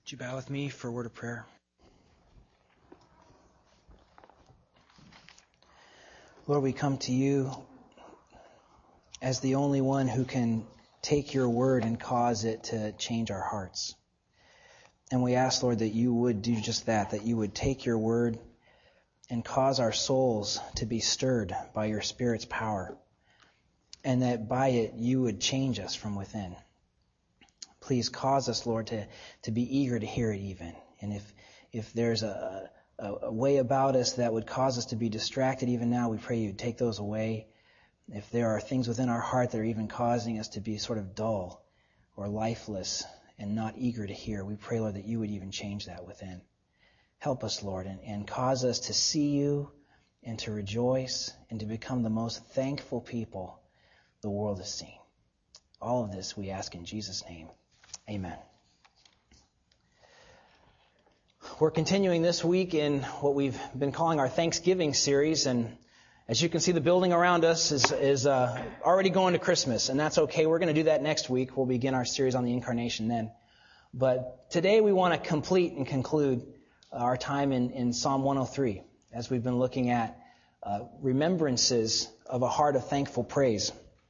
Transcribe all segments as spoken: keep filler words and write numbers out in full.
Would you bow with me for a word of prayer? Lord, we come to you as the only one who can take your word and cause it to change our hearts. And we ask, Lord, that you would do just that, that you would take your word and cause our souls to be stirred by your Spirit's power, and that by it you would change us from within. Please cause us, Lord, to, to be eager to hear it even. And if if there's a, a, a way about us that would cause us to be distracted even now, we pray you'd take those away. If there are things within our heart that are even causing us to be sort of dull or lifeless and not eager to hear, we pray, Lord, that you would even change that within. Help us, Lord, and, and cause us to see you and to rejoice and to become the most thankful people the world has seen. All of this we ask in Jesus' name. Amen. We're continuing this week in what we've been calling our Thanksgiving series, and as you can see, the building around us is, is uh, already going to Christmas, and that's okay. We're going to do that next week. We'll begin our series on the Incarnation then. But today we want to complete and conclude our time in, in Psalm one oh three, as we've been looking at uh, remembrances of a heart of thankful praise.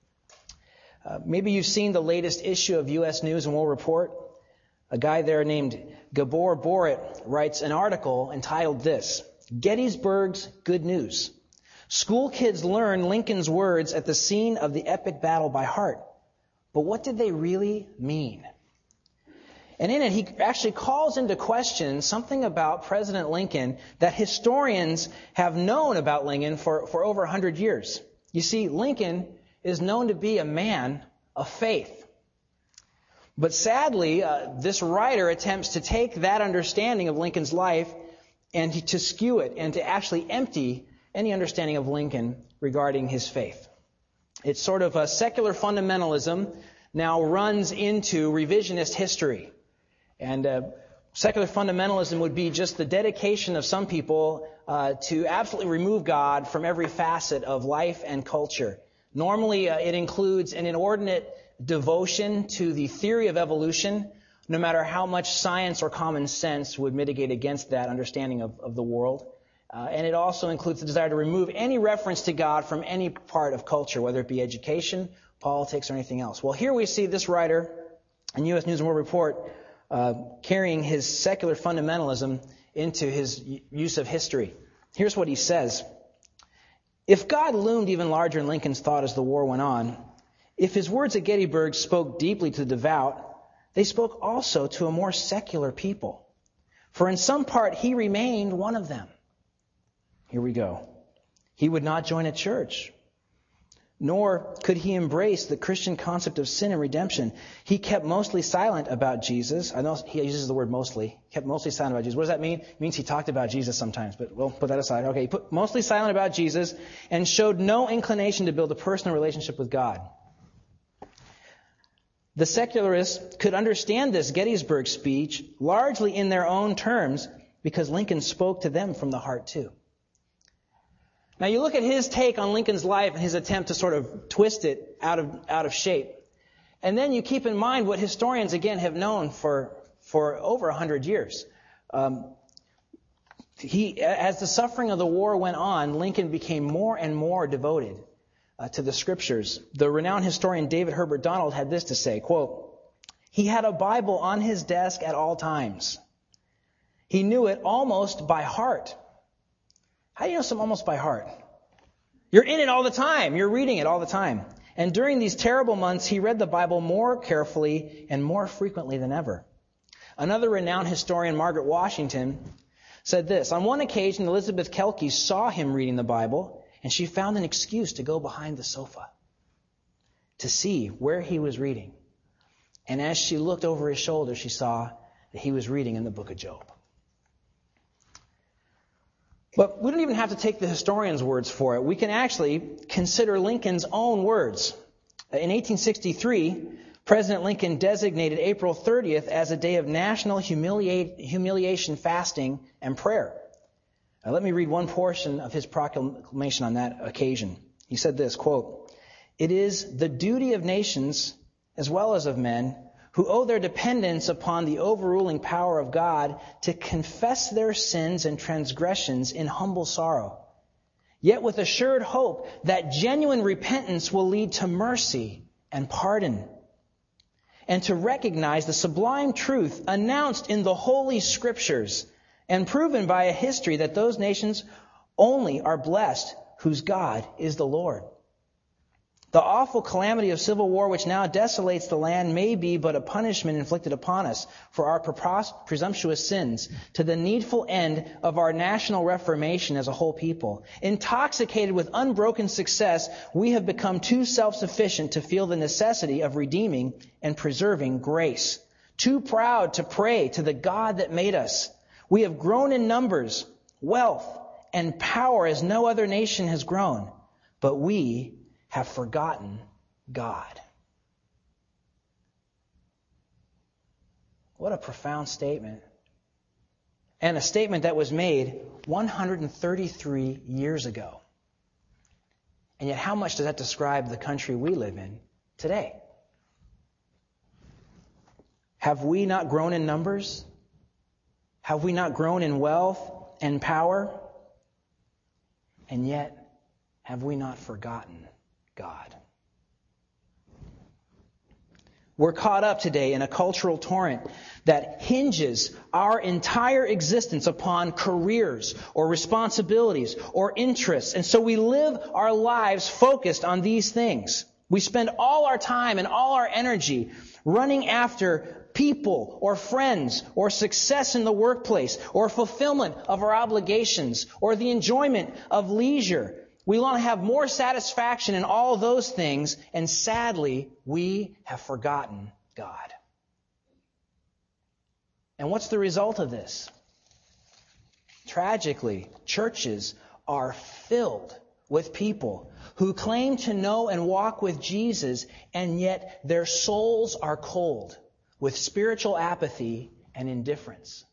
Uh, maybe you've seen the latest issue of U S News and World Report. A guy there named Gabor Borit writes an article entitled this, Gettysburg's Good News. School kids learn Lincoln's words at the scene of the epic battle by heart. But what did they really mean? And in it, he actually calls into question something about President Lincoln that historians have known about Lincoln for, for over one hundred years. You see, Lincoln is known to be a man of faith. But sadly, uh, this writer attempts to take that understanding of Lincoln's life and to skew it and to actually empty any understanding of Lincoln regarding his faith. It's sort of a secular fundamentalism now runs into revisionist history. And uh, secular fundamentalism would be just the dedication of some people uh, to absolutely remove God from every facet of life and culture. Normally, uh, it includes an inordinate devotion to the theory of evolution, no matter how much science or common sense would mitigate against that understanding of, of the world. Uh, and it also includes the desire to remove any reference to God from any part of culture, whether it be education, politics, or anything else. Well, here we see this writer in U S News and World Report uh, carrying his secular fundamentalism into his use of history. Here's what he says. If God loomed even larger in Lincoln's thought as the war went on, if his words at Gettysburg spoke deeply to the devout, they spoke also to a more secular people. For in some part he remained one of them. Here we go. He would not join a church, nor could he embrace the Christian concept of sin and redemption. He kept mostly silent about Jesus. I know he uses the word mostly. He kept mostly silent about Jesus. What does that mean? It means he talked about Jesus sometimes, but we'll put that aside. Okay, he put mostly silent about Jesus and showed no inclination to build a personal relationship with God. The secularists could understand this Gettysburg speech largely in their own terms because Lincoln spoke to them from the heart too. Now you look at his take on Lincoln's life and his attempt to sort of twist it out of out of shape. And then you keep in mind what historians, again, have known for, for over one hundred years. Um, he, as the suffering of the war went on, Lincoln became more and more devoted uh, to the Scriptures. The renowned historian David Herbert Donald had this to say, quote, he had a Bible on his desk at all times. He knew it almost by heart. How do you know something almost by heart? You're in it all the time. You're reading it all the time. And during these terrible months, he read the Bible more carefully and more frequently than ever. Another renowned historian, Margaret Washington, said this. On one occasion, Elizabeth Kelky saw him reading the Bible, and she found an excuse to go behind the sofa to see where he was reading. And as she looked over his shoulder, she saw that he was reading in the book of Job. But we don't even have to take the historian's words for it. We can actually consider Lincoln's own words. In eighteen sixty-three, President Lincoln designated April thirtieth as a day of national humiliate, humiliation fasting and prayer. Now, let me read one portion of his proclamation on that occasion. He said this, quote, it is the duty of nations as well as of men who owe their dependence upon the overruling power of God to confess their sins and transgressions in humble sorrow, yet with assured hope that genuine repentance will lead to mercy and pardon, and to recognize the sublime truth announced in the Holy Scriptures and proven by a history that those nations only are blessed whose God is the Lord. The awful calamity of civil war which now desolates the land may be but a punishment inflicted upon us for our presumptuous sins, to the needful end of our national reformation as a whole people. Intoxicated with unbroken success, we have become too self-sufficient to feel the necessity of redeeming and preserving grace. Too proud to pray to the God that made us. We have grown in numbers, wealth, and power as no other nation has grown. But we have forgotten God. What a profound statement. And a statement that was made one hundred thirty-three years ago. And yet how much does that describe the country we live in today? Have we not grown in numbers? Have we not grown in wealth and power? And yet, have we not forgotten God? We're caught up today in a cultural torrent that hinges our entire existence upon careers or responsibilities or interests. And so we live our lives focused on these things. We spend all our time and all our energy running after people or friends or success in the workplace or fulfillment of our obligations or the enjoyment of leisure. We want to have more satisfaction in all those things, and sadly, we have forgotten God. And what's the result of this? Tragically, churches are filled with people who claim to know and walk with Jesus, and yet their souls are cold with spiritual apathy and indifference.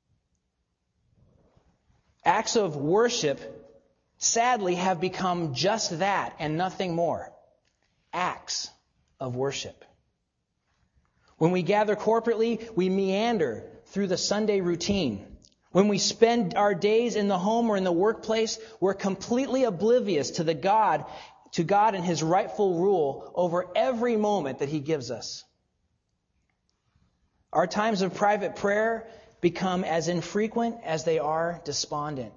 Acts of worship, sadly, have become just that and nothing more. Acts of worship. When we gather corporately, we meander through the Sunday routine. When we spend our days in the home or in the workplace, we're completely oblivious to the God, to God and His rightful rule over every moment that He gives us. Our times of private prayer become as infrequent as they are despondent.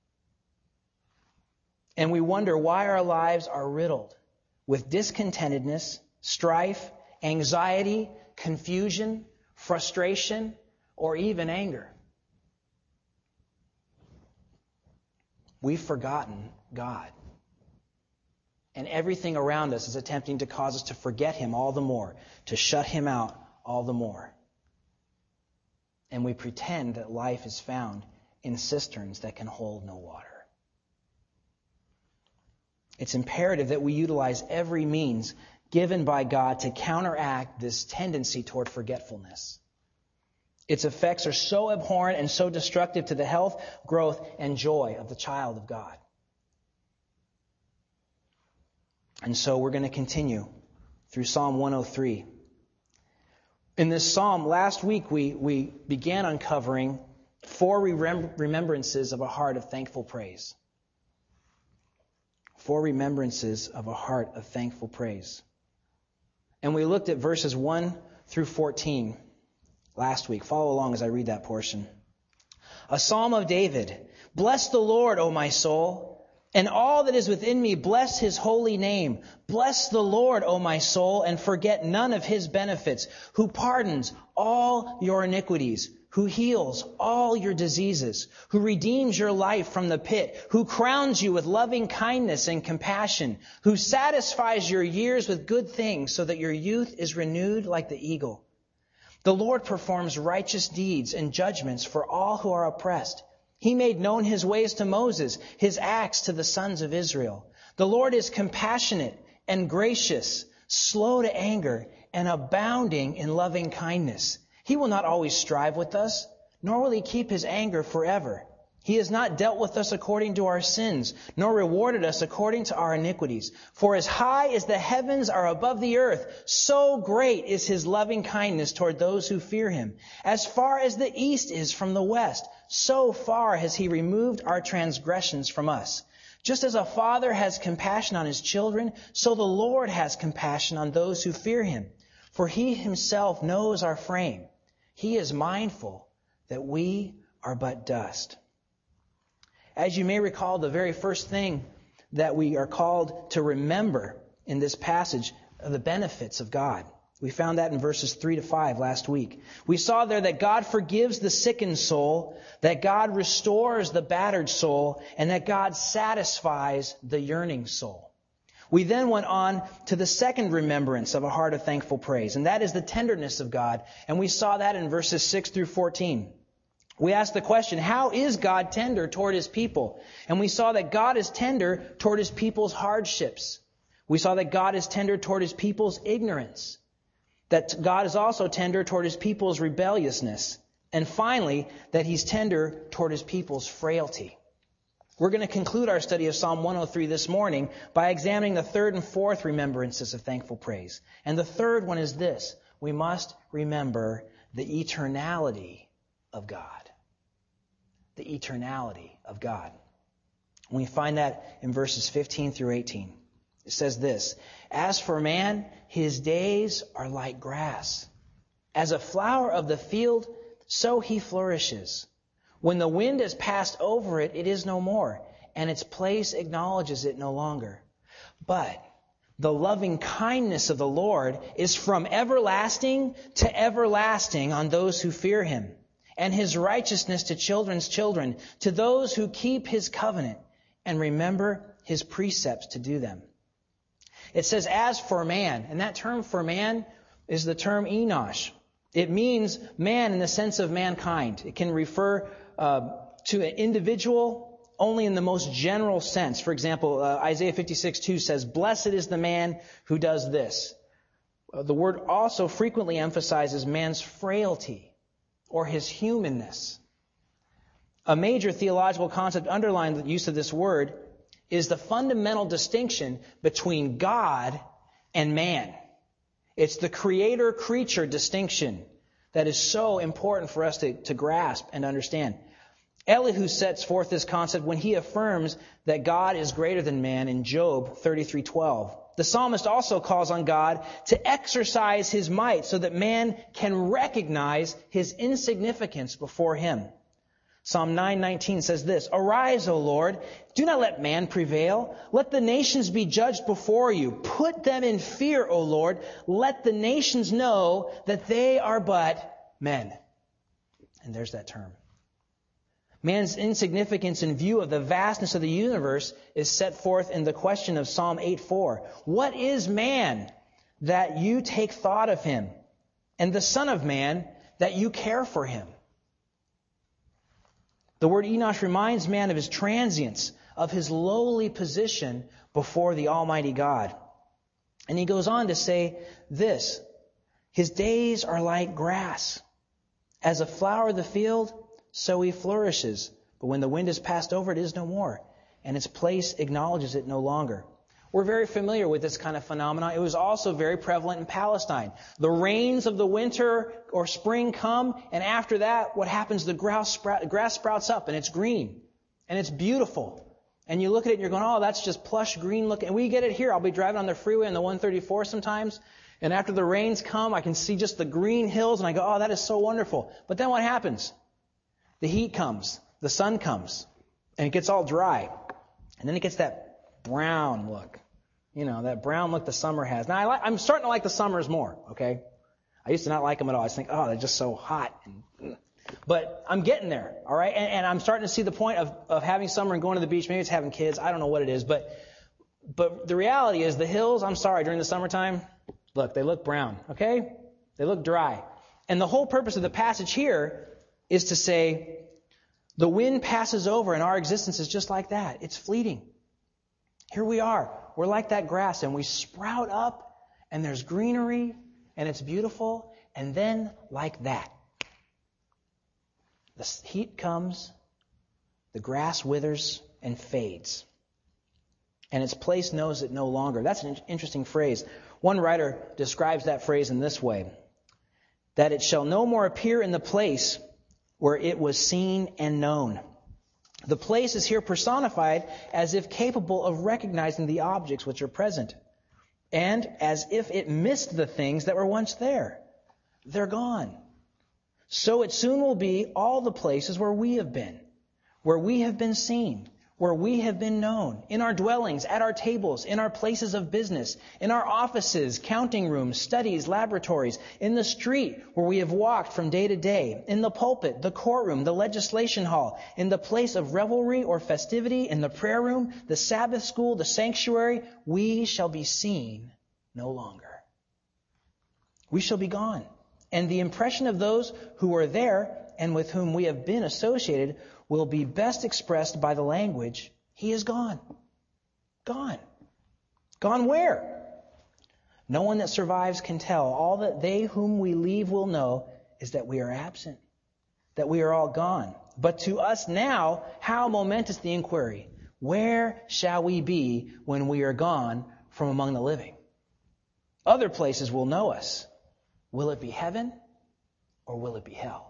And we wonder why our lives are riddled with discontentedness, strife, anxiety, confusion, frustration, or even anger. We've forgotten God. And everything around us is attempting to cause us to forget Him all the more, to shut Him out all the more. And we pretend that life is found in cisterns that can hold no water. It's imperative that we utilize every means given by God to counteract this tendency toward forgetfulness. Its effects are so abhorrent and so destructive to the health, growth, and joy of the child of God. And so we're going to continue through Psalm one oh three. In this psalm, last week we, we began uncovering four remem- remembrances of a heart of thankful praise. Four remembrances of a heart of thankful praise. And we looked at verses one through fourteen last week. Follow along as I read that portion. A psalm of David. Bless the Lord, O my soul, and all that is within me, bless His holy name. Bless the Lord, O my soul, and forget none of His benefits, who pardons all your iniquities, who heals all your diseases, who redeems your life from the pit, who crowns you with loving kindness and compassion, who satisfies your years with good things so that your youth is renewed like the eagle. The Lord performs righteous deeds and judgments for all who are oppressed. He made known His ways to Moses, His acts to the sons of Israel. The Lord is compassionate and gracious, slow to anger, and abounding in loving kindness. He will not always strive with us, nor will He keep His anger forever. He has not dealt with us according to our sins, nor rewarded us according to our iniquities. For as high as the heavens are above the earth, so great is His loving kindness toward those who fear Him. As far as the east is from the west, so far has He removed our transgressions from us. Just as a father has compassion on his children, so the Lord has compassion on those who fear Him. For He Himself knows our frame. He is mindful that we are but dust. As you may recall, the very first thing that we are called to remember in this passage are the benefits of God. We found that in verses three to five last week. We saw there that God forgives the sickened soul, that God restores the battered soul, and that God satisfies the yearning soul. We then went on to the second remembrance of a heart of thankful praise, and that is the tenderness of God, and we saw that in verses six through fourteen. We asked the question, how is God tender toward His people? And we saw that God is tender toward His people's hardships. We saw that God is tender toward His people's ignorance. That God is also tender toward His people's rebelliousness. And finally, that He's tender toward His people's frailty. We're going to conclude our study of Psalm one oh three this morning by examining the third and fourth remembrances of thankful praise. And the third one is this: we must remember the eternality of God. The eternality of God. We find that in verses fifteen through eighteen. It says this: As for man, his days are like grass. As a flower of the field, so he flourishes. When the wind has passed over it, it is no more, and its place acknowledges it no longer. But the loving kindness of the Lord is from everlasting to everlasting on those who fear Him, and His righteousness to children's children, to those who keep His covenant and remember His precepts to do them. It says, as for man, and that term for man is the term Enosh. It means man in the sense of mankind. It can refer uh, to an individual only in the most general sense. For example, uh, Isaiah fifty-six two says, blessed is the man who does this. Uh, the word also frequently emphasizes man's frailty or his humanness. A major theological concept underlying the use of this word is the fundamental distinction between God and man. It's the creator-creature distinction that is so important for us to, to grasp and understand. Elihu sets forth this concept when he affirms that God is greater than man in Job thirty-three twelve. The psalmist also calls on God to exercise His might so that man can recognize his insignificance before Him. Psalm nine nineteen says this, Arise, O Lord, do not let man prevail. Let the nations be judged before you. Put them in fear, O Lord. Let the nations know that they are but men. And there's that term. Man's insignificance in view of the vastness of the universe is set forth in the question of Psalm eight four. What is man that you take thought of him, and the Son of Man that you care for him? The word Enosh reminds man of his transience, of his lowly position before the Almighty God. And he goes on to say this, His days are like grass. As a flower of the field, so he flourishes. But when the wind has passed over, it is no more, and its place acknowledges it no longer. We're very familiar with this kind of phenomenon. It was also very prevalent in Palestine. The rains of the winter or spring come, and after that, what happens? The grass, sprout, grass sprouts up, and it's green, and it's beautiful. And you look at it, and you're going, oh, that's just plush green looking. And we get it here. I'll be driving on the freeway on the one thirty-four sometimes, and after the rains come, I can see just the green hills, and I go, oh, that is so wonderful. But then what happens? The heat comes, the sun comes, and it gets all dry. And then it gets that brown look. You know, that brown look the summer has. Now, I like, I'm starting to like the summers more, okay? I used to not like them at all. I just think, oh, they're just so hot. But I'm getting there, all right? And, and I'm starting to see the point of, of having summer and going to the beach. Maybe it's having kids. I don't know what it is. But but the reality is the hills, I'm sorry, during the summertime, look, they look brown, okay? They look dry. And the whole purpose of the passage here is to say, the wind passes over and our existence is just like that. It's fleeting. Here we are. We're like that grass and we sprout up and there's greenery and it's beautiful. And then like that, the heat comes The grass withers and fades, and its place knows it no longer. That's an interesting phrase. One writer describes that phrase in this way, that it shall no more appear in the place where it was seen and known. The place is here personified as if capable of recognizing the objects which are present, and as if it missed the things that were once there. They're gone. So it soon will be all the places where we have been, where we have been seen, where we have been known, in our dwellings, at our tables, in our places of business, in our offices, counting rooms, studies, laboratories, in the street where we have walked from day to day, in the pulpit, the courtroom, the legislation hall, in the place of revelry or festivity, in the prayer room, the Sabbath school, the sanctuary, we shall be seen no longer. We shall be gone. And the impression of those who were there and with whom we have been associated will be best expressed by the language, he is gone. Gone. Gone where? No one that survives can tell. All that they whom we leave will know is that we are absent, that we are all gone. But to us now, how momentous the inquiry. Where shall we be when we are gone from among the living? Other places will know us. Will it be heaven or will it be hell?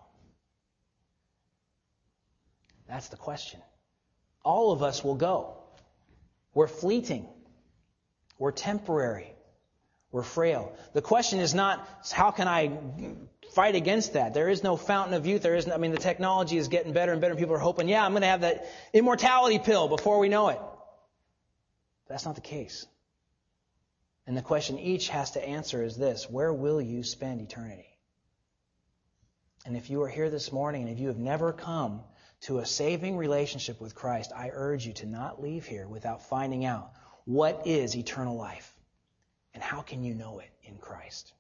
That's the question. All of us will go. We're fleeting. We're temporary. We're frail. The question is not, how can I fight against that? There is no fountain of youth. There isn't, I mean, the technology is getting better and better. People are hoping, yeah, I'm going to have that immortality pill before we know it. But that's not the case. And the question each has to answer is this: where will you spend eternity? And if you are here this morning and if you have never come to a saving relationship with Christ, I urge you to not leave here without finding out what is eternal life and how can you know it in Christ.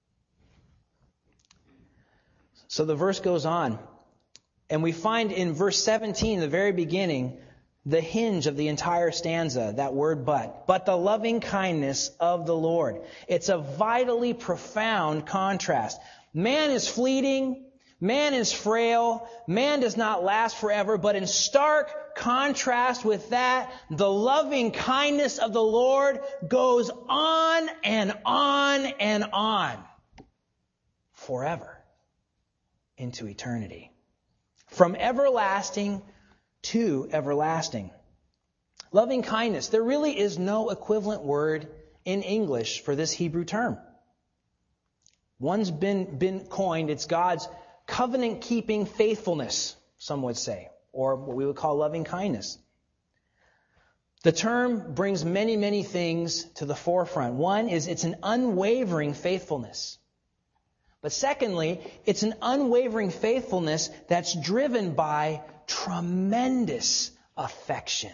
So the verse goes on, and we find in verse seventeen, the very beginning, the hinge of the entire stanza, that word but. But the loving kindness of the Lord. It's a vitally profound contrast. Man is fleeting. Man is frail. Man does not last forever. But in stark contrast with that, the loving kindness of the Lord goes on and on and on forever into eternity. From everlasting to everlasting. Loving kindness. There really is no equivalent word in English for this Hebrew term. One's been, been coined. It's God's covenant-keeping faithfulness, some would say, or what we would call loving kindness. The term brings many, many things to the forefront. One is it's an unwavering faithfulness. But secondly, it's an unwavering faithfulness that's driven by tremendous affection.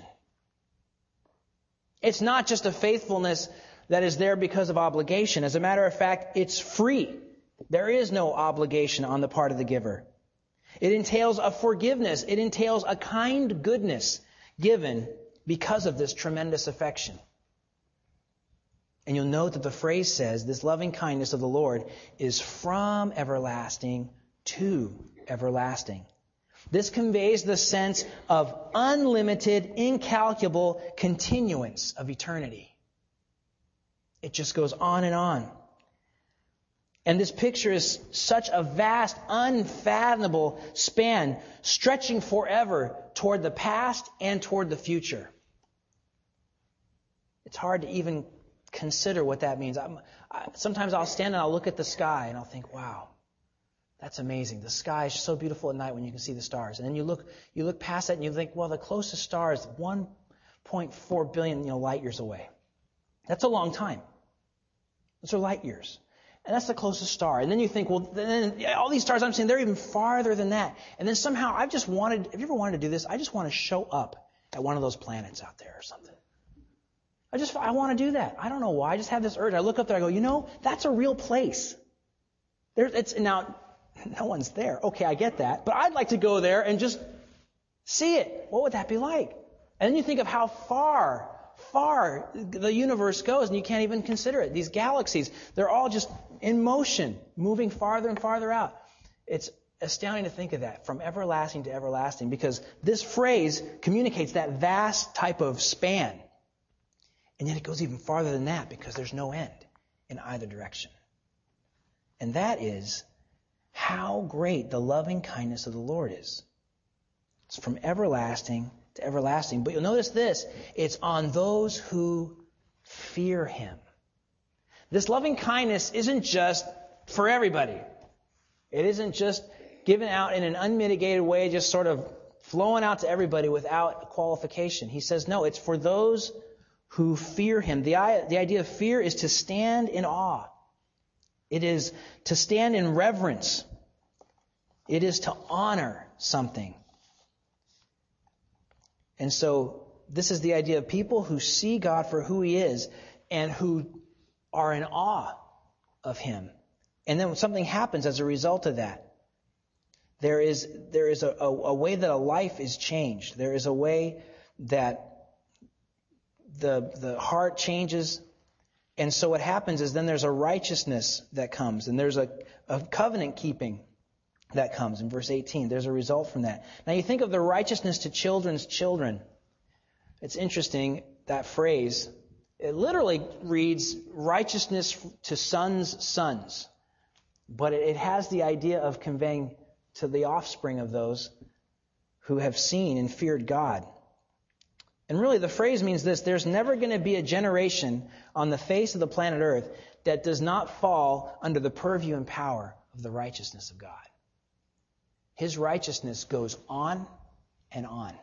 It's not just a faithfulness that is there because of obligation. As a matter of fact, it's free. There is no obligation on the part of the giver. It entails a forgiveness. It entails a kind goodness given because of this tremendous affection. And you'll note that the phrase says, this loving kindness of the Lord is from everlasting to everlasting. This conveys the sense of unlimited, incalculable continuance of eternity. It just goes on and on. And this picture is such a vast, unfathomable span, stretching forever toward the past and toward the future. It's hard to even consider what that means. I'm, I, sometimes I'll stand and I'll look at the sky and I'll think, wow, that's amazing. The sky is so beautiful at night when you can see the stars. And then you look you look past that and you think, well, the closest star is one point four billion you know, light years away. That's a long time. Those are light years. And that's the closest star. And then you think, well, then all these stars I'm seeing, they're even farther than that. And then somehow I've just wanted, have you ever wanted to do this? I just want to show up at one of those planets out there or something. I just, I want to do that. I don't know why. I just have this urge. I look up there, I go, you know, that's a real place. There, it's, now, no one's there. Okay, I get that. But I'd like to go there and just see it. What would that be like? And then you think of how far, far the universe goes, and you can't even consider it. These galaxies, they're all just in motion, moving farther and farther out. It's astounding to think of that, from everlasting to everlasting, because this phrase communicates that vast type of span. And yet it goes even farther than that, because there's no end in either direction. And that is how great the loving kindness of the Lord is. It's from everlasting to everlasting. But you'll notice this, it's on those who fear Him. This loving kindness isn't just for everybody. It isn't just given out in an unmitigated way, just sort of flowing out to everybody without qualification. He says, no, it's for those who fear Him. The, the idea of fear is to stand in awe. It is to stand in reverence. It is to honor something. And so this is the idea of people who see God for who He is and who are in awe of Him. And then something happens as a result of that. There is, there is a, a, a way that a life is changed. There is a way that the, the heart changes. And so what happens is then there's a righteousness that comes. And there's a, a covenant keeping that comes in verse eighteen. There's a result from that. Now you think of the righteousness to children's children. It's interesting, that phrase. It literally reads righteousness to sons' sons. But it has the idea of conveying to the offspring of those who have seen and feared God. And really the phrase means this: there's never going to be a generation on the face of the planet Earth that does not fall under the purview and power of the righteousness of God. His righteousness goes on and on.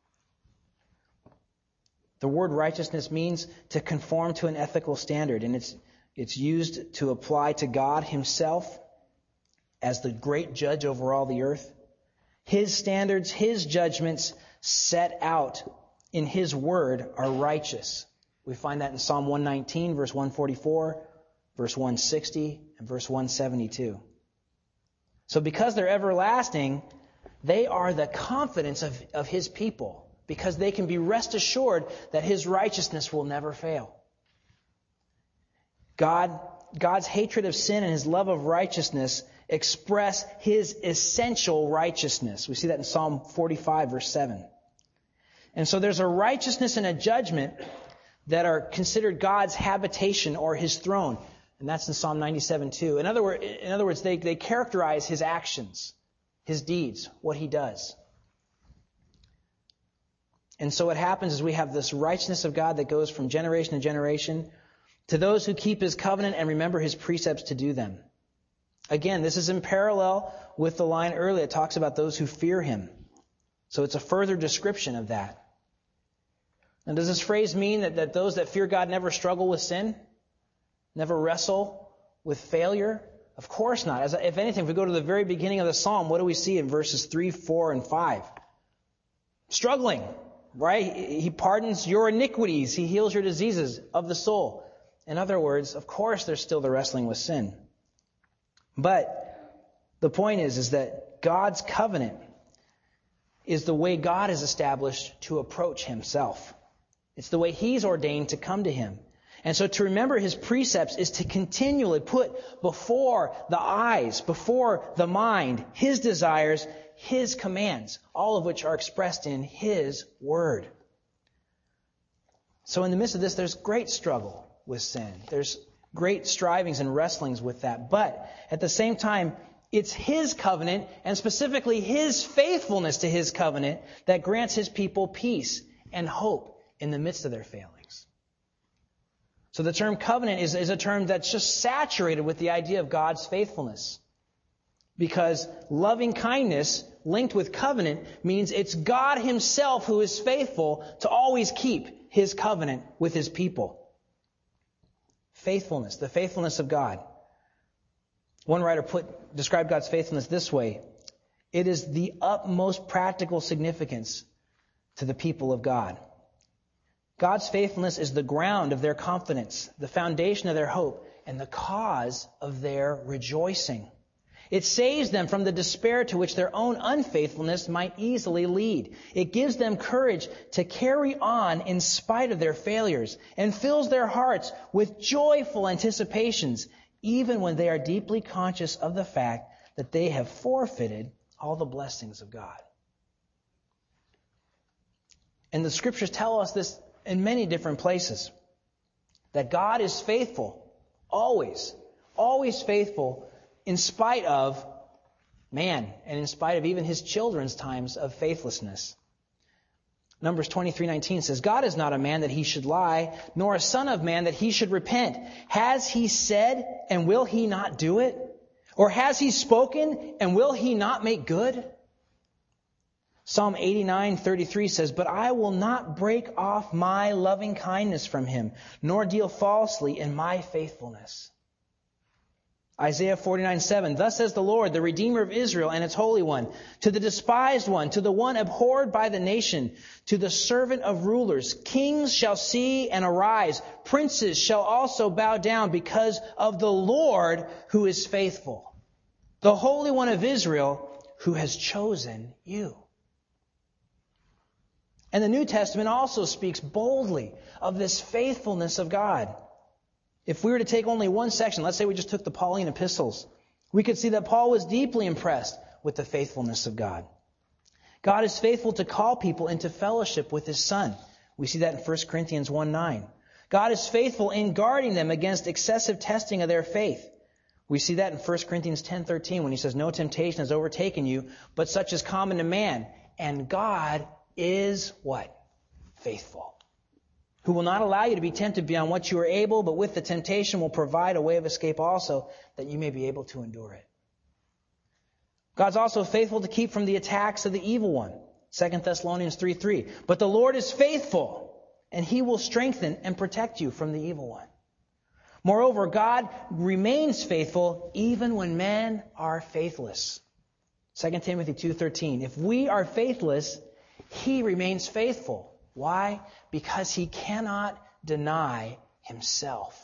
The word righteousness means to conform to an ethical standard, and it's it's used to apply to God Himself as the great judge over all the earth. His standards, His judgments set out in His word are righteous. We find that in Psalm one nineteen, verse one forty-four, verse one sixty, and verse one seventy-two. So because they're everlasting, they are the confidence of, of His people, because they can be rest assured that His righteousness will never fail. God, God's hatred of sin and His love of righteousness express His essential righteousness. We see that in Psalm forty-five, verse seven. And so there's a righteousness and a judgment that are considered God's habitation or His throne. And that's in Psalm ninety-seven, two. In other, word, in other words, they, they characterize His actions, His deeds, what He does. And so what happens is we have this righteousness of God that goes from generation to generation to those who keep His covenant and remember His precepts to do them. Again, this is in parallel with the line earlier. It talks about those who fear Him. So it's a further description of that. Now, does this phrase mean that, that those that fear God never struggle with sin? Never wrestle with failure? Of course not. As, if anything, if we go to the very beginning of the psalm, what do we see in verses three, four, and five? Struggling, right? He pardons your iniquities. He heals your diseases of the soul. In other words, of course, there's still the wrestling with sin. But the point is, is that God's covenant is the way God has established to approach Himself. It's the way He's ordained to come to Him. And so to remember His precepts is to continually put before the eyes, before the mind, His desires, His commands, all of which are expressed in His Word. So in the midst of this, there's great struggle with sin. There's great strivings and wrestlings with that. But at the same time, it's His covenant, and specifically His faithfulness to His covenant, that grants His people peace and hope in the midst of their failings. So the term covenant is, is a term that's just saturated with the idea of God's faithfulness. Because loving kindness linked with covenant means it's God Himself who is faithful to always keep His covenant with His people. Faithfulness, the faithfulness of God. One writer put described God's faithfulness this way: it is the utmost practical significance to the people of God. God's faithfulness is the ground of their confidence, the foundation of their hope, and the cause of their rejoicing. It saves them from the despair to which their own unfaithfulness might easily lead. It gives them courage to carry on in spite of their failures, and fills their hearts with joyful anticipations, even when they are deeply conscious of the fact that they have forfeited all the blessings of God. And the scriptures tell us this in many different places, that God is faithful, always, always faithful, in spite of man and in spite of even his children's times of faithlessness. Numbers twenty-three nineteen says, God is not a man that he should lie, nor a son of man that he should repent. Has he said, and will he not do it? Or has he spoken, and will he not make good? Psalm eighty-nine thirty-three says, but I will not break off my loving kindness from him, nor deal falsely in my faithfulness. Isaiah forty-nine seven, thus says the Lord, the Redeemer of Israel and its Holy One, to the despised one, to the one abhorred by the nation, to the servant of rulers, kings shall see and arise, princes shall also bow down because of the Lord who is faithful, the Holy One of Israel who has chosen you. And the New Testament also speaks boldly of this faithfulness of God. If we were to take only one section, let's say we just took the Pauline epistles, we could see that Paul was deeply impressed with the faithfulness of God. God is faithful to call people into fellowship with His Son. We see that in First Corinthians one nine. God is faithful in guarding them against excessive testing of their faith. We see that in First Corinthians ten thirteen when he says, no temptation has overtaken you, but such is common to man. And God is what? Faithful. Who will not allow you to be tempted beyond what you are able, but with the temptation will provide a way of escape also, that you may be able to endure it. God's also faithful to keep from the attacks of the evil one. Second Thessalonians three three. But the Lord is faithful, and He will strengthen and protect you from the evil one. Moreover, God remains faithful even when men are faithless. Second Timothy two thirteen. If we are faithless, He remains faithful. Why? Because He cannot deny Himself.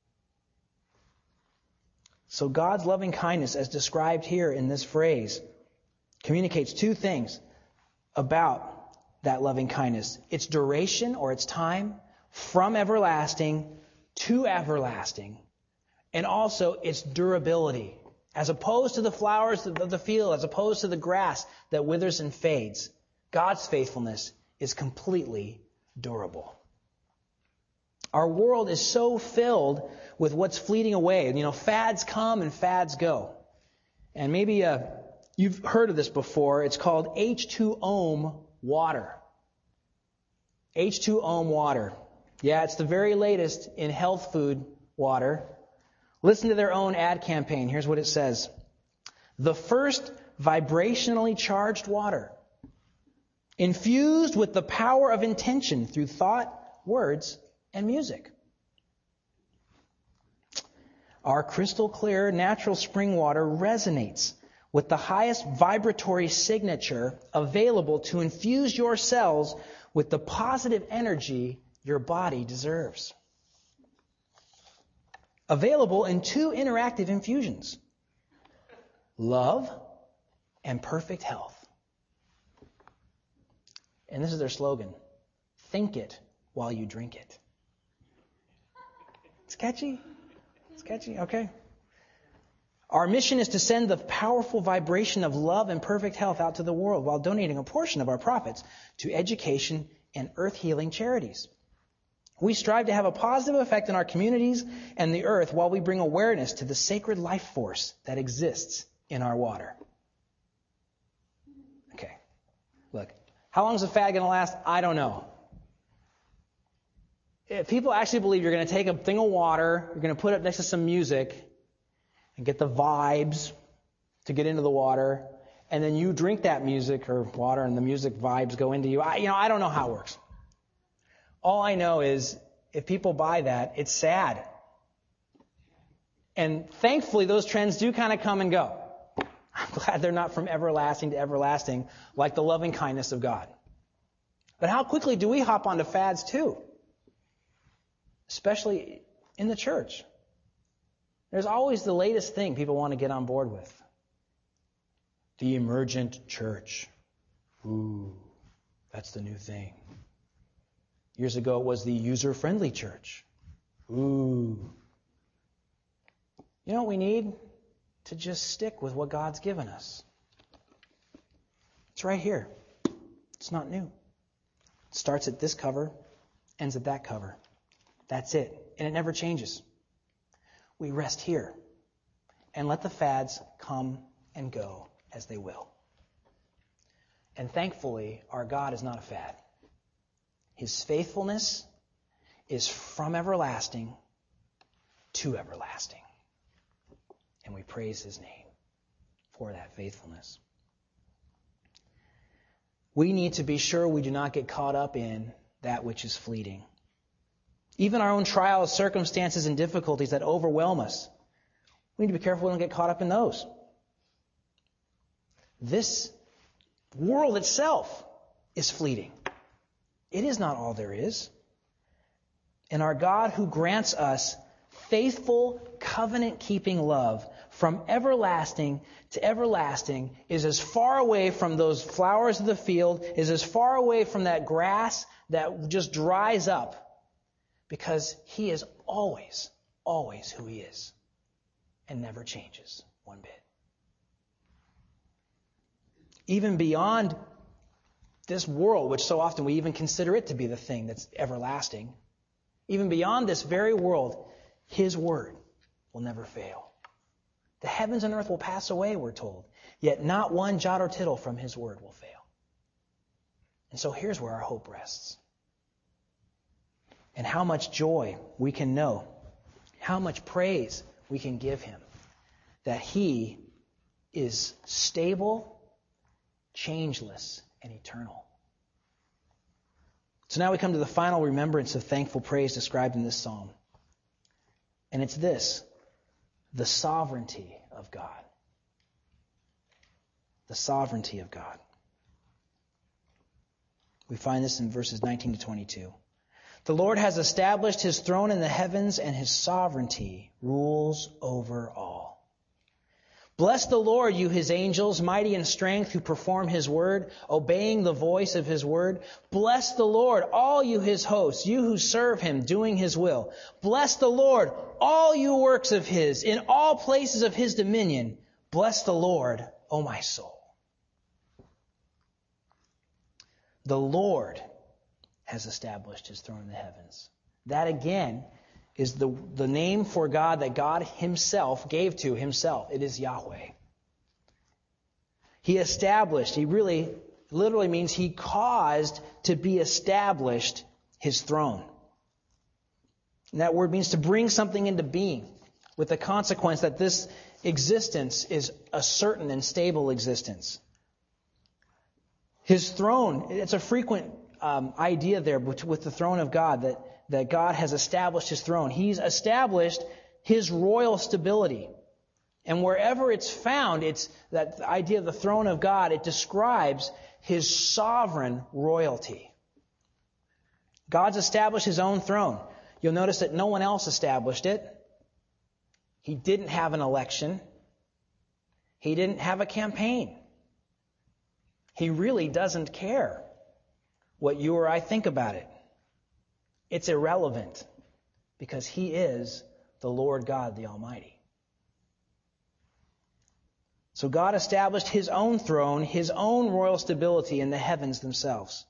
So God's loving kindness, as described here in this phrase, communicates two things about that loving kindness. Its duration or its time, from everlasting to everlasting, and also its durability, as opposed to the flowers of the field, as opposed to the grass that withers and fades. God's faithfulness is completely durable. Our world is so filled with what's fleeting away. You know, fads come and fads go. And maybe uh, you've heard of this before. It's called H two O water. H two O water. Yeah, it's the very latest in health food water. Listen to their own ad campaign. Here's what it says. The first vibrationally charged water, infused with the power of intention through thought, words, and music. Our crystal clear natural spring water resonates with the highest vibratory signature available to infuse your cells with the positive energy your body deserves. Available in two interactive infusions: love and perfect health. And this is their slogan: think it while you drink it. It's catchy. It's catchy. Okay. Our mission is to send the powerful vibration of love and perfect health out to the world while donating a portion of our profits to education and earth-healing charities. We strive to have a positive effect in our communities and the earth while we bring awareness to the sacred life force that exists in our water. Okay. Look, how long is the fad going to last? I don't know. If people actually believe you're going to take a thing of water, you're going to put it next to some music and get the vibes to get into the water, and then you drink that music or water and the music vibes go into you. I, you know, I don't know how it works. All I know is if people buy that, it's sad. And thankfully, those trends do kind of come and go. I'm glad they're not from everlasting to everlasting like the loving kindness of God. But how quickly do we hop onto fads too? Especially in the church. There's always the latest thing people want to get on board with. The emergent church. Ooh, that's the new thing. Years ago, it was the user-friendly church. Ooh. You know what we need to just stick with what God's given us. It's right here. It's not new. It starts at this cover, ends at that cover. That's it. And it never changes. We rest here and let the fads come and go as they will. And thankfully, our God is not a fad. His faithfulness is from everlasting to everlasting. And we praise His name for that faithfulness. We need to be sure we do not get caught up in that which is fleeting. Even our own trials, circumstances, and difficulties that overwhelm us, we need to be careful we don't get caught up in those. This world itself is fleeting. It is not all there is. And our God, who grants us faithful, covenant-keeping love from everlasting to everlasting, is as far away from those flowers of the field, is as far away from that grass that just dries up, because He is always, always who He is and never changes one bit. Even beyond this world, which so often we even consider it to be the thing that's everlasting, even beyond this very world, His word will never fail. The heavens and earth will pass away, we're told, yet not one jot or tittle from His word will fail. And so here's where our hope rests. And how much joy we can know, how much praise we can give Him, that He is stable, changeless, and eternal. So now we come to the final remembrance of thankful praise described in this psalm. And it's this: the sovereignty of God. The sovereignty of God. We find this in verses nineteen to twenty-two. The Lord has established His throne in the heavens, and His sovereignty rules over all. Bless the Lord, you His angels, mighty in strength, who perform His word, obeying the voice of His word. Bless the Lord, all you His hosts, you who serve Him, doing His will. Bless the Lord, all you works of His, in all places of His dominion. Bless the Lord, O my soul. The Lord has established His throne in the heavens. That again is the, the name for God that God Himself gave to Himself. It is Yahweh. He established, He really literally means He caused to be established His throne. And that word means to bring something into being, with the consequence that this existence is a certain and stable existence. His throne, it's a frequent um, idea there with the throne of God, that, that God has established His throne. He's established His royal stability. And wherever it's found, it's that the idea of the throne of God, it describes His sovereign royalty. God's established His own throne. You'll notice that no one else established it. He didn't have an election. He didn't have a campaign. He really doesn't care what you or I think about it. It's irrelevant, because He is the Lord God, the Almighty. So God established His own throne, His own royal stability in the heavens themselves.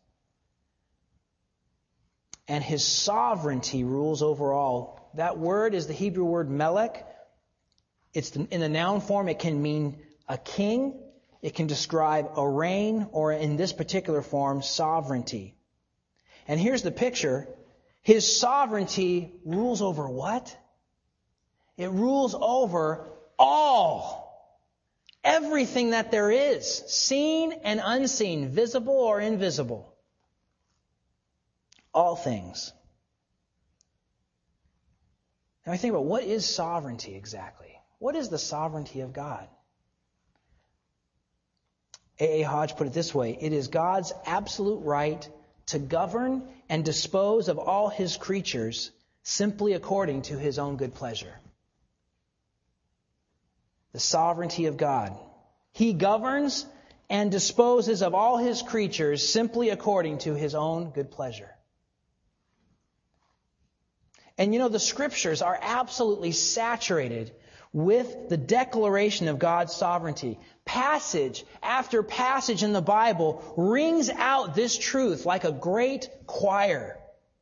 And His sovereignty rules over all. That word is the Hebrew word melech. It's the, in the noun form, it can mean a king. It can describe a reign, or in this particular form, sovereignty. And here's the picture. His sovereignty rules over what? It rules over all. Everything that there is, seen and unseen, visible or invisible. All things. Now I think about, what is sovereignty exactly? What is the sovereignty of God? A A Hodge put it this way: it is God's absolute right to govern and dispose of all His creatures simply according to His own good pleasure. The sovereignty of God. He governs and disposes of all His creatures simply according to His own good pleasure. And you know, the Scriptures are absolutely saturated with the declaration of God's sovereignty. Passage after passage in the Bible rings out this truth like a great choir.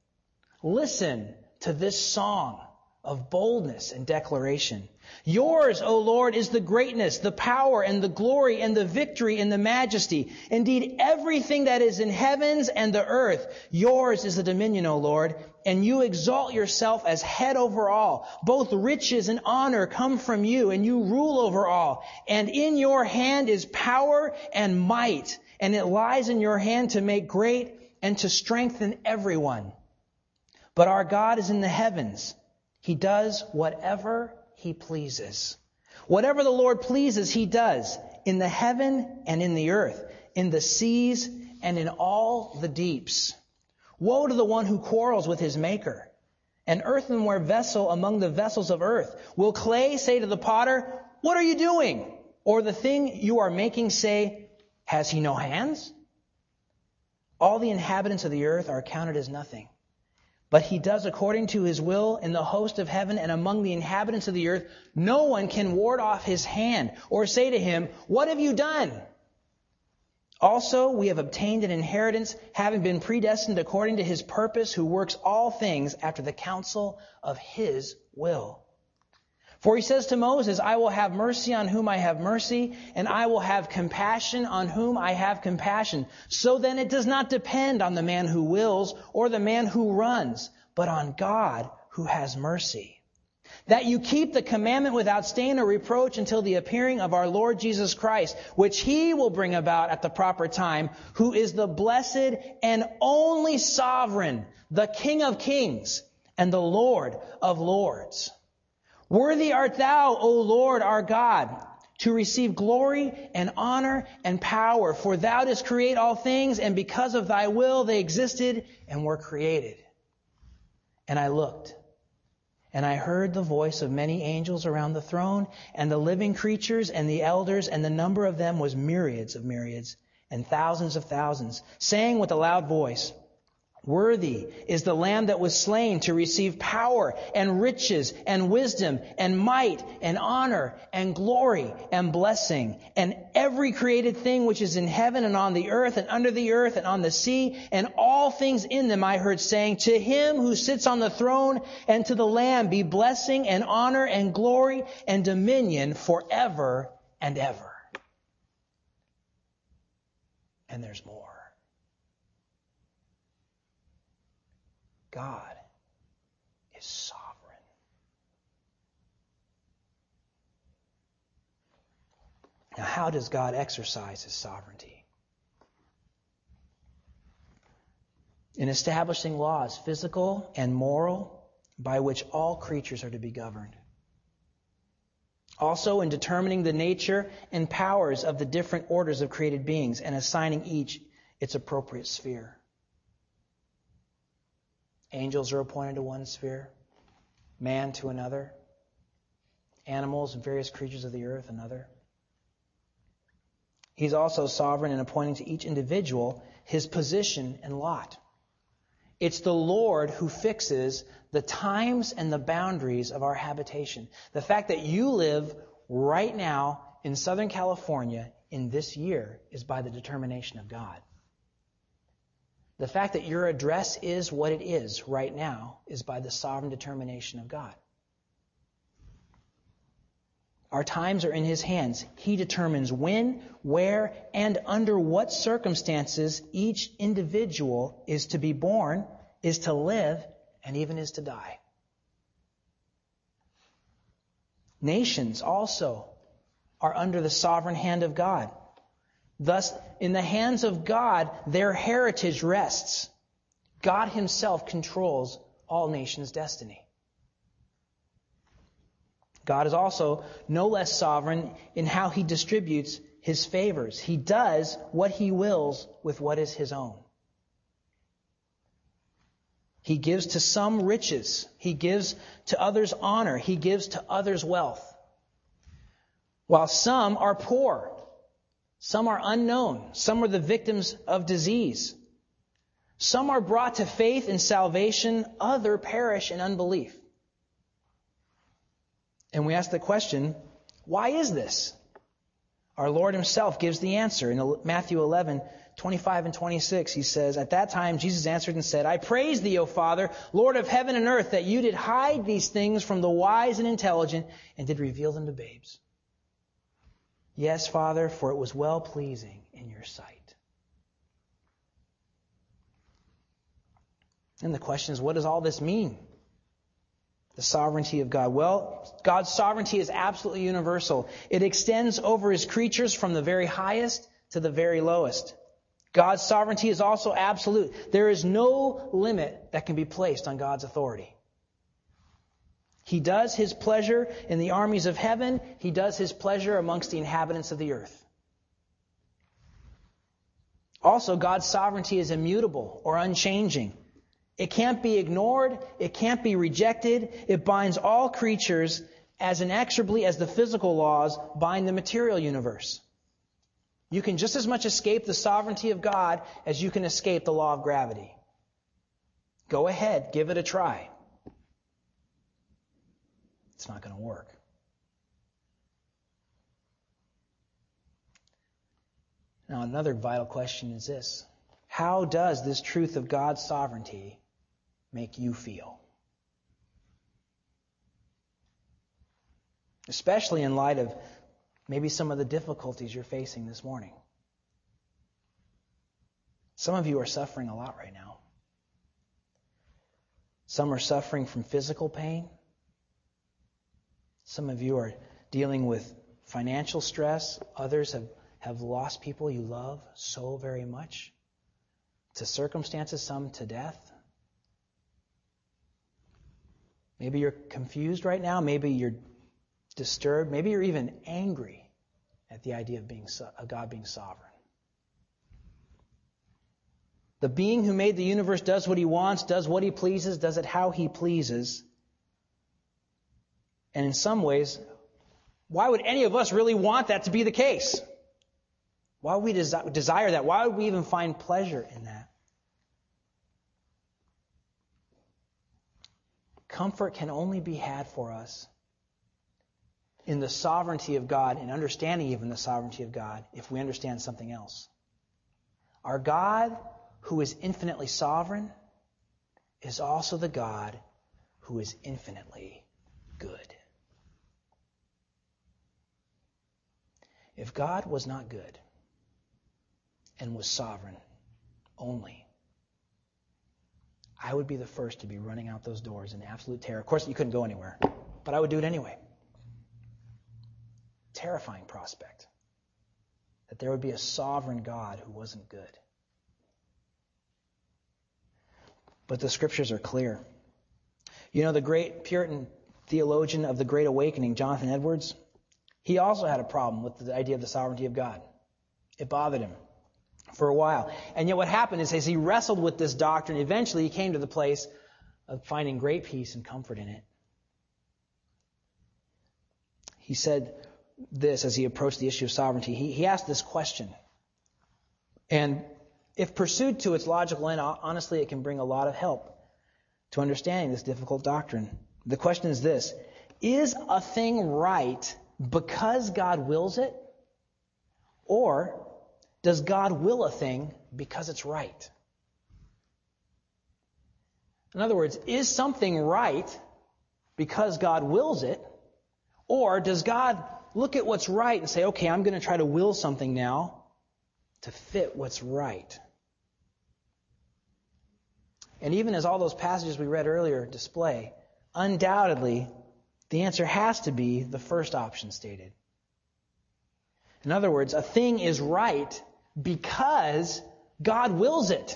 Listen to this song of boldness and declaration. Yours, O Lord, is the greatness, the power, and the glory, and the victory, and the majesty. Indeed, everything that is in heavens and the earth, yours is the dominion, O Lord, and you exalt yourself as head over all. Both riches and honor come from you, and you rule over all. And in your hand is power and might, and it lies in your hand to make great and to strengthen everyone. But our God is in the heavens. He does whatever He pleases. Whatever the Lord pleases, He does, in the heaven and in the earth, in the seas and in all the deeps. Woe to the one who quarrels with his maker, an earthenware vessel among the vessels of earth. Will clay say to the potter, "What are you doing?" Or the thing you are making say, "Has he no hands?" All the inhabitants of the earth are counted as nothing. But He does according to His will in the host of heaven and among the inhabitants of the earth. No one can ward off His hand or say to Him, "What have you done?" Also, we have obtained an inheritance, having been predestined according to His purpose, who works all things after the counsel of His will. For He says to Moses, "I will have mercy on whom I have mercy, and I will have compassion on whom I have compassion." So then it does not depend on the man who wills or the man who runs, but on God who has mercy. That you keep the commandment without stain or reproach until the appearing of our Lord Jesus Christ, which He will bring about at the proper time, who is the blessed and only sovereign, the King of kings and the Lord of lords. Worthy art Thou, O Lord our God, to receive glory and honor and power, for Thou didst create all things, and because of Thy will they existed and were created. And I looked, and I heard the voice of many angels around the throne, and the living creatures and the elders, and the number of them was myriads of myriads, and thousands of thousands, saying with a loud voice, "Worthy is the Lamb that was slain to receive power and riches and wisdom and might and honor and glory and blessing." And every created thing which is in heaven and on the earth and under the earth and on the sea and all things in them I heard saying, "To Him who sits on the throne and to the Lamb be blessing and honor and glory and dominion forever and ever." And there's more. God is sovereign. Now, how does God exercise His sovereignty? In establishing laws, physical and moral, by which all creatures are to be governed. Also in determining the nature and powers of the different orders of created beings and assigning each its appropriate sphere. Angels are appointed to one sphere, man to another, animals and various creatures of the earth another. He's also sovereign in appointing to each individual his position and lot. It's the Lord who fixes the times and the boundaries of our habitation. The fact that you live right now in Southern California in this year is by the determination of God. The fact that your address is what it is right now is by the sovereign determination of God. Our times are in His hands. He determines when, where, and under what circumstances each individual is to be born, is to live, and even is to die. Nations also are under the sovereign hand of God. Thus, in the hands of God, their heritage rests. God Himself controls all nations' destiny. God is also no less sovereign in how He distributes His favors. He does what He wills with what is His own. He gives to some riches. He gives to others honor. He gives to others wealth. While some are poor. Some are unknown. Some are the victims of disease. Some are brought to faith and salvation. Others perish in unbelief. And we ask the question, why is this? Our Lord himself gives the answer. In Matthew eleven, twenty-five and twenty-six, he says, "At that time Jesus answered and said, I praise thee, O Father, Lord of heaven and earth, that you did hide these things from the wise and intelligent and did reveal them to babes. Yes, Father, for it was well-pleasing in your sight." And the question is, what does all this mean? The sovereignty of God. Well, God's sovereignty is absolutely universal. It extends over his creatures from the very highest to the very lowest. God's sovereignty is also absolute. There is no limit that can be placed on God's authority. He does his pleasure in the armies of heaven. He does his pleasure amongst the inhabitants of the earth. Also, God's sovereignty is immutable or unchanging. It can't be ignored. It can't be rejected. It binds all creatures as inexorably as the physical laws bind the material universe. You can just as much escape the sovereignty of God as you can escape the law of gravity. Go ahead, give it a try. It's not going to work. Now, another vital question is this. How does this truth of God's sovereignty make you feel? Especially in light of maybe some of the difficulties you're facing this morning. Some of you are suffering a lot right now. Some are suffering from physical pain. Some of you are dealing with financial stress. Others have, have lost people you love so very much. To circumstances, some to death. Maybe you're confused right now. Maybe you're disturbed. Maybe you're even angry at the idea of being of God being sovereign. The being who made the universe does what he wants, does what he pleases, does it how he pleases. And in some ways, why would any of us really want that to be the case? Why would we desi- desire that? Why would we even find pleasure in that? Comfort can only be had for us in the sovereignty of God and understanding even the sovereignty of God if we understand something else. Our God, who is infinitely sovereign, is also the God who is infinitely good. If God was not good and was sovereign only, I would be the first to be running out those doors in absolute terror. Of course, you couldn't go anywhere, but I would do it anyway. Terrifying prospect that there would be a sovereign God who wasn't good. But the scriptures are clear. You know, the great Puritan theologian of the Great Awakening, Jonathan Edwards, he also had a problem with the idea of the sovereignty of God. It bothered him for a while. And yet what happened is as he wrestled with this doctrine, eventually he came to the place of finding great peace and comfort in it. He said this as he approached the issue of sovereignty. He, he asked this question. And if pursued to its logical end, honestly, it can bring a lot of help to understanding this difficult doctrine. The question is this: is a thing right because God wills it? Or does God will a thing because it's right? In other words, is something right because God wills it? Or does God look at what's right and say, okay, I'm going to try to will something now to fit what's right? And even as all those passages we read earlier display, undoubtedly, the answer has to be the first option stated. In other words, a thing is right because God wills it.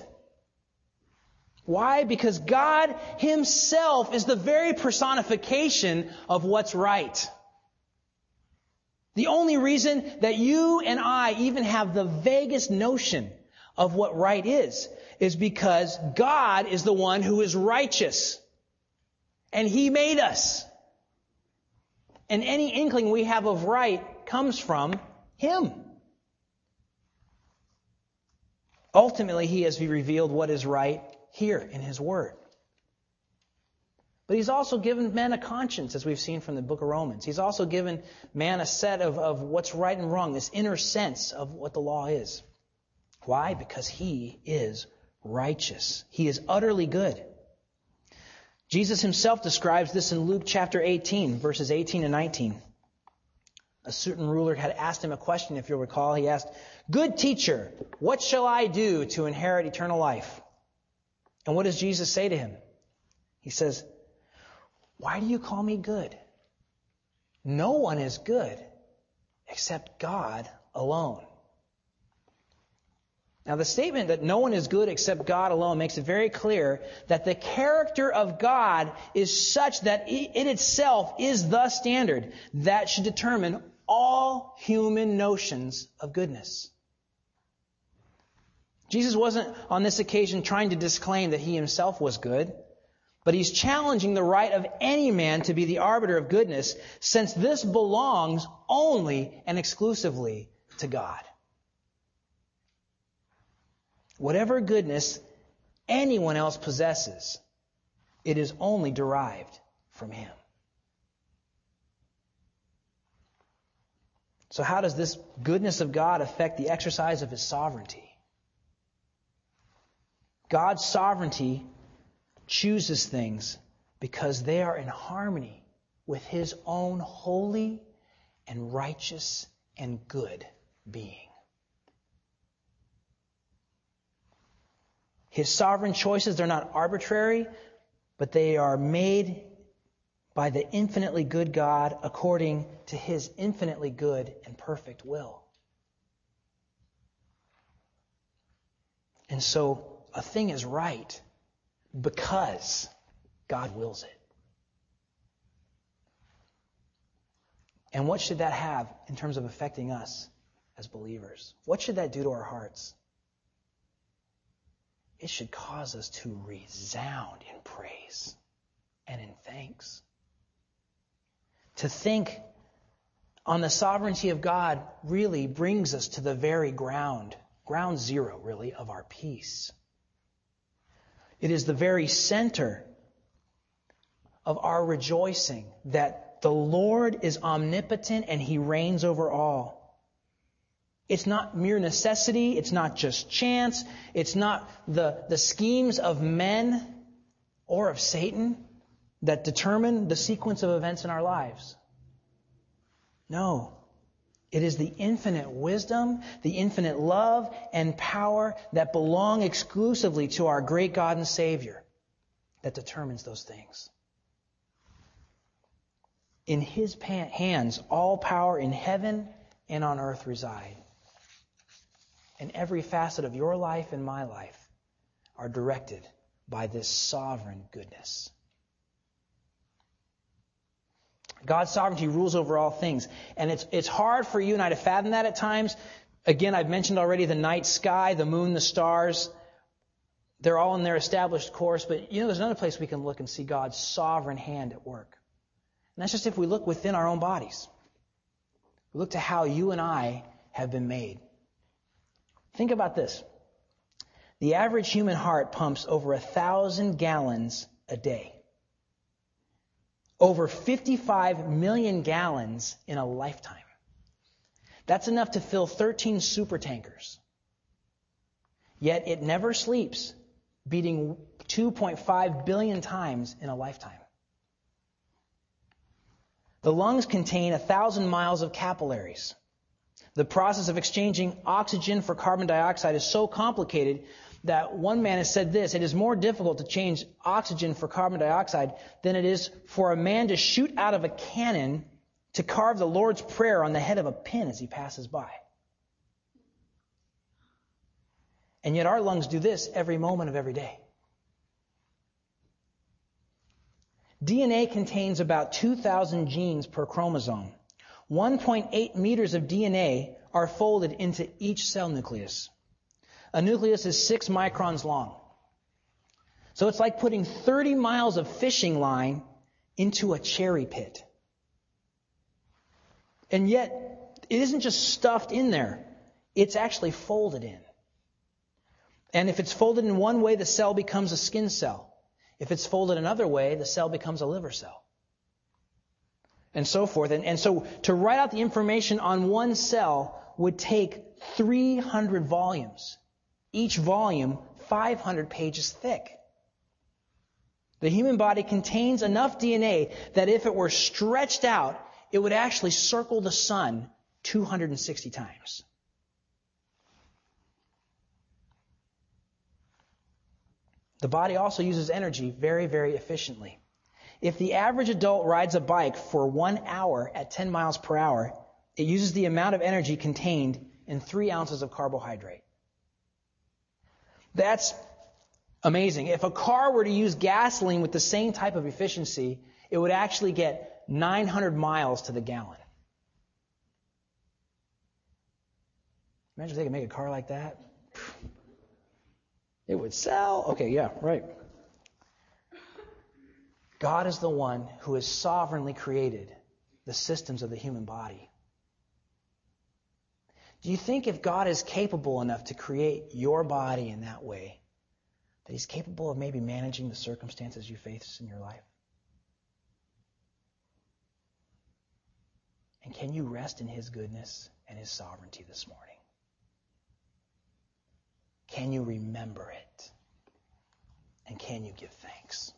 Why? Because God himself is the very personification of what's right. The only reason that you and I even have the vaguest notion of what right is, is because God is the one who is righteous. And He made us. And any inkling we have of right comes from Him. Ultimately, He has revealed what is right here in His Word. But He's also given men a conscience, as we've seen from the book of Romans. He's also given man a set of, of what's right and wrong, this inner sense of what the law is. Why? Because He is righteous. He is utterly good. Jesus Himself describes this in Luke chapter eighteen, verses eighteen and nineteen. A certain ruler had asked Him a question, if you'll recall. He asked, "Good teacher, what shall I do to inherit eternal life?" And what does Jesus say to him? He says, "Why do you call me good? No one is good except God alone." Now, the statement that no one is good except God alone makes it very clear that the character of God is such that it itself is the standard that should determine all human notions of goodness. Jesus wasn't on this occasion trying to disclaim that He Himself was good, but He's challenging the right of any man to be the arbiter of goodness, since this belongs only and exclusively to God. Whatever goodness anyone else possesses, it is only derived from Him. So how does this goodness of God affect the exercise of His sovereignty? God's sovereignty chooses things because they are in harmony with His own holy and righteous and good being. His sovereign choices, they're not arbitrary, but they are made by the infinitely good God according to His infinitely good and perfect will. And so a thing is right because God wills it. And what should that have in terms of affecting us as believers? What should that do to our hearts? It should cause us to resound in praise and in thanks. To think on the sovereignty of God really brings us to the very ground, ground zero, really, of our peace. It is the very center of our rejoicing that the Lord is omnipotent and He reigns over all. It's not mere necessity. It's not just chance. It's not the, the schemes of men or of Satan that determine the sequence of events in our lives. No. It is the infinite wisdom, the infinite love and power that belong exclusively to our great God and Savior that determines those things. In His hands, all power in heaven and on earth reside. And every facet of your life and my life are directed by this sovereign goodness. God's sovereignty rules over all things. And it's it's hard for you and I to fathom that at times. Again, I've mentioned already the night sky, the moon, the stars. They're all in their established course. But you know, there's another place we can look and see God's sovereign hand at work. And that's just if we look within our own bodies. We look to how you and I have been made. Think about this. The average human heart pumps over a thousand gallons a day. Over fifty-five million gallons in a lifetime. That's enough to fill thirteen super tankers. Yet it never sleeps, beating two point five billion times in a lifetime. The lungs contain a thousand miles of capillaries. The process of exchanging oxygen for carbon dioxide is so complicated that one man has said this: it is more difficult to change oxygen for carbon dioxide than it is for a man to shoot out of a cannon to carve the Lord's Prayer on the head of a pin as he passes by. And yet our lungs do this every moment of every day. D N A contains about two thousand genes per chromosome. one point eight meters of D N A are folded into each cell nucleus. A nucleus is six microns long. So it's like putting thirty miles of fishing line into a cherry pit. And yet, it isn't just stuffed in there. It's actually folded in. And if it's folded in one way, the cell becomes a skin cell. If it's folded another way, the cell becomes a liver cell. And so forth. And, and so to write out the information on one cell would take three hundred volumes. Each volume five hundred pages thick. The human body contains enough D N A that if it were stretched out, it would actually circle the sun two hundred sixty times. The body also uses energy very, very efficiently. If the average adult rides a bike for one hour at ten miles per hour, it uses the amount of energy contained in three ounces of carbohydrate. That's amazing. If a car were to use gasoline with the same type of efficiency, it would actually get nine hundred miles to the gallon. Imagine if they could make a car like that. It would sell. Okay, yeah, right. God is the one who has sovereignly created the systems of the human body. Do you think if God is capable enough to create your body in that way, that He's capable of maybe managing the circumstances you face in your life? And can you rest in His goodness and His sovereignty this morning? Can you remember it? And can you give thanks?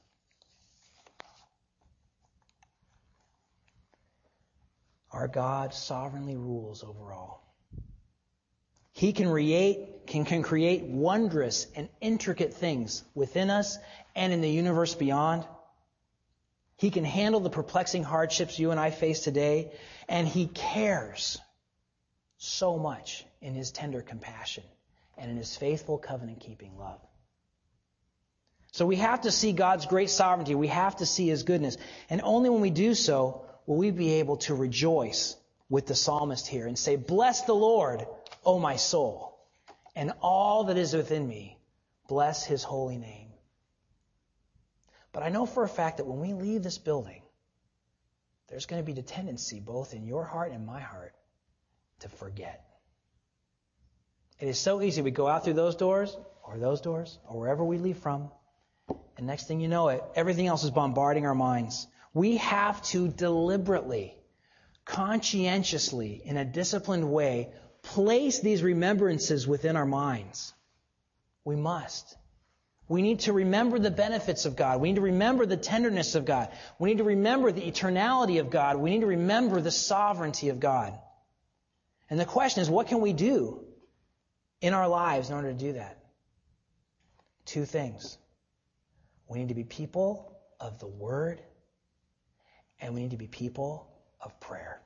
Our God sovereignly rules over all. He can create, can, can create wondrous and intricate things within us and in the universe beyond. He can handle the perplexing hardships you and I face today, and He cares so much in His tender compassion and in His faithful covenant-keeping love. So we have to see God's great sovereignty. We have to see His goodness. And only when we do so will we be able to rejoice with the psalmist here and say, "Bless the Lord, O my soul, and all that is within me, bless His holy name." But I know for a fact that when we leave this building, there's going to be the tendency, both in your heart and my heart, to forget. It is so easy. We go out through those doors, or those doors, or wherever we leave from, and next thing you know it, everything else is bombarding our minds. We have to deliberately, conscientiously, in a disciplined way, place these remembrances within our minds. We must. We need to remember the benefits of God. We need to remember the tenderness of God. We need to remember the eternality of God. We need to remember the sovereignty of God. And the question is, what can we do in our lives in order to do that? Two things. We need to be people of the Word, and we need to be people of prayer.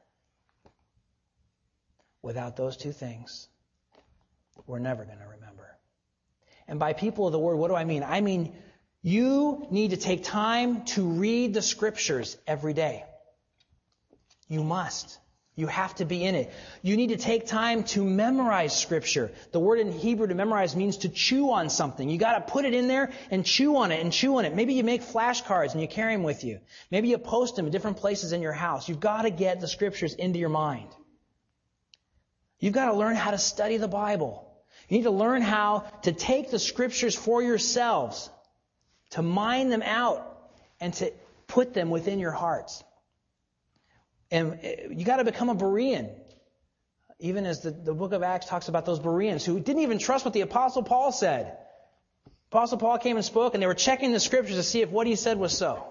Without those two things, we're never going to remember. And by people of the Word, what do I mean? I mean, you need to take time to read the Scriptures every day. You must. You have to be in it. You need to take time to memorize Scripture. The word in Hebrew to memorize means to chew on something. You got to put it in there and chew on it and chew on it. Maybe you make flashcards and you carry them with you. Maybe you post them in different places in your house. You've got to get the Scriptures into your mind. You've got to learn how to study the Bible. You need to learn how to take the Scriptures for yourselves, to mine them out, and to put them within your hearts. And you got to become a Berean. Even as the, the book of Acts talks about those Bereans who didn't even trust what the Apostle Paul said. Apostle Paul came and spoke, and they were checking the Scriptures to see if what he said was so.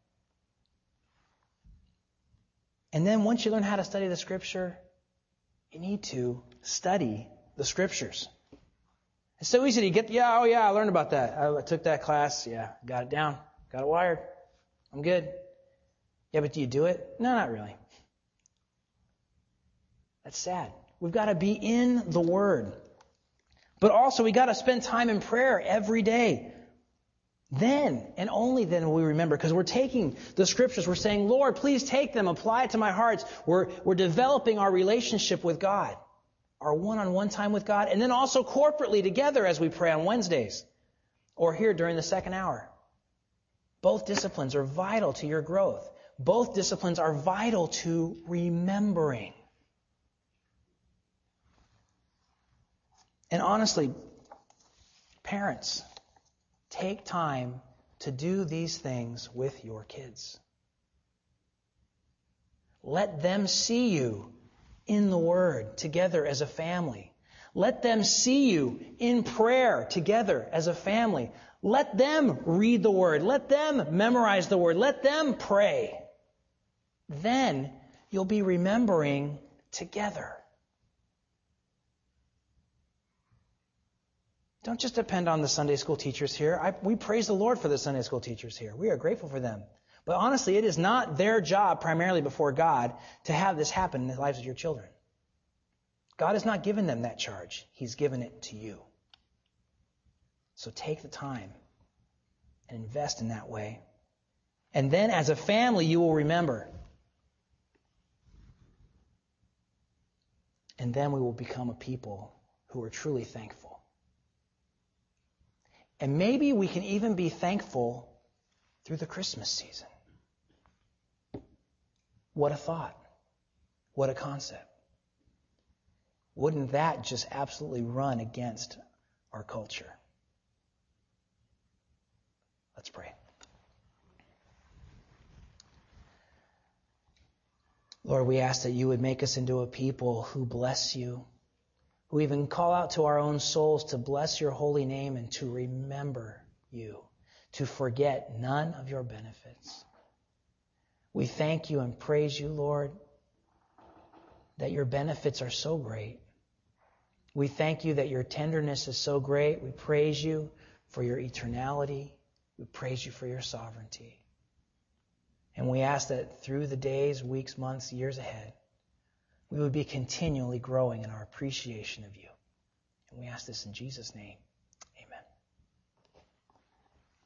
And then once you learn how to study the Scripture, you need to study the Scriptures. It's so easy to get, yeah, oh yeah, I learned about that. I, I took that class. Yeah, got it down. Got it wired. I'm good. Yeah, but do you do it? No, not really. That's sad. We've got to be in the Word. But also, we got to spend time in prayer every day. Then, and only then will we remember, because we're taking the Scriptures, we're saying, Lord, please take them, apply it to my heart. We're, we're developing our relationship with God, our one-on-one time with God, and then also corporately together as we pray on Wednesdays or here during the second hour. Both disciplines are vital to your growth. Both disciplines are vital to remembering. And honestly, parents, take time to do these things with your kids. Let them see you in the Word together as a family. Let them see you in prayer together as a family. Let them read the Word. Let them memorize the Word. Let them pray. Then you'll be remembering together. Don't just depend on the Sunday school teachers here. I, we praise the Lord for the Sunday school teachers here. We are grateful for them. But honestly, it is not their job primarily before God to have this happen in the lives of your children. God has not given them that charge. He's given it to you. So take the time and invest in that way. And then as a family, you will remember. And then we will become a people who are truly thankful. And maybe we can even be thankful through the Christmas season. What a thought. What a concept. Wouldn't that just absolutely run against our culture? Let's pray. Lord, we ask that you would make us into a people who bless you, who even call out to our own souls to bless your holy name and to remember you, to forget none of your benefits. We thank you and praise you, Lord, that your benefits are so great. We thank you that your tenderness is so great. We praise you for your eternality. We praise you for your sovereignty. And we ask that through the days, weeks, months, years ahead, we would be continually growing in our appreciation of you. And we ask this in Jesus' name.